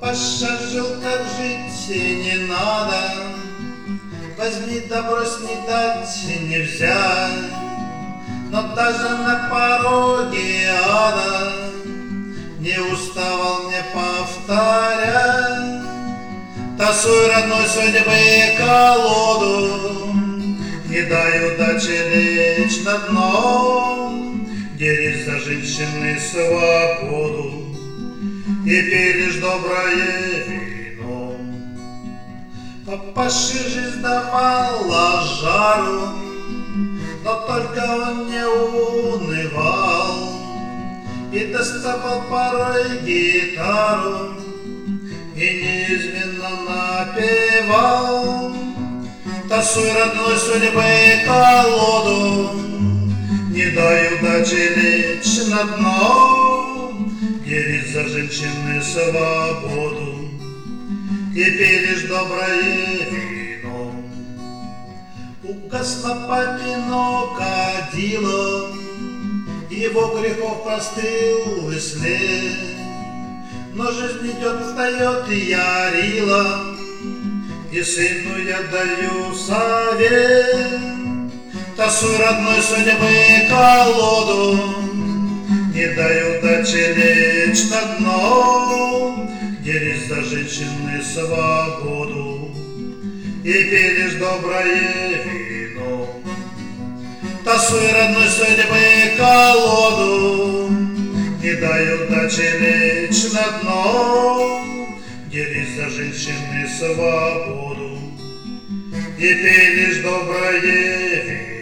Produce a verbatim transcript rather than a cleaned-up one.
Папаша жил, как жить не надо. Возьми да брось, не дать, не взять. Но даже на пороге ада не уставал мне повторять: тасуй родной судьбы колоду, не дай удачи лечь на дно. Дерись за женщины свободу и пей лишь доброе вино. Папаше жизнь давала жару, но только он не унывал и доставал порой гитару и неизменно напевал: тасуй родной судьбы колоду, не дай удачи лечь на дно. Дерись за женщины свободу и пей лишь доброе вино. Угасло папино кадило, его грехов простыл и след, но жизнь идет, встает и ярила, и сыну я даю совет: тасуй родной судьбы колоду, не дай удачи лечь на дно. Дерись за женщины свободу и пей лишь доброе вино. Тасуй родной судьбы колоду, не дай удачи лечь на дно. Дерись за женщины свободу и пей лишь доброе вино.